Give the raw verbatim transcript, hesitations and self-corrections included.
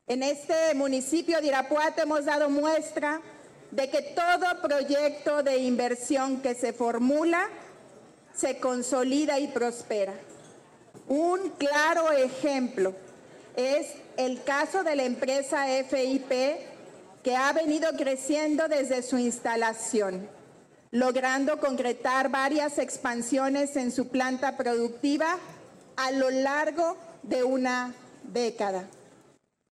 En este municipio de Irapuato hemos dado muestra de que todo proyecto de inversión que se formula se consolida y prospera. Un claro ejemplo es el caso de la empresa F I P, que ha venido creciendo desde su instalación, logrando concretar varias expansiones en su planta productiva a lo largo de una década.